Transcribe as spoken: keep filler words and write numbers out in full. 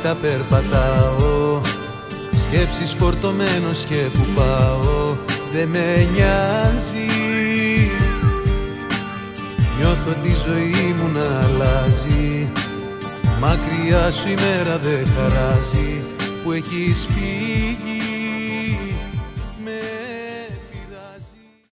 νύχτα περπατάω, σκέψεις φορτωμένος και που πάω δε με νοιάζει. Νιώθω τη ζωή μου να αλλάζει, μακριά σου η μέρα δε χαράζει που έχεις φύγει.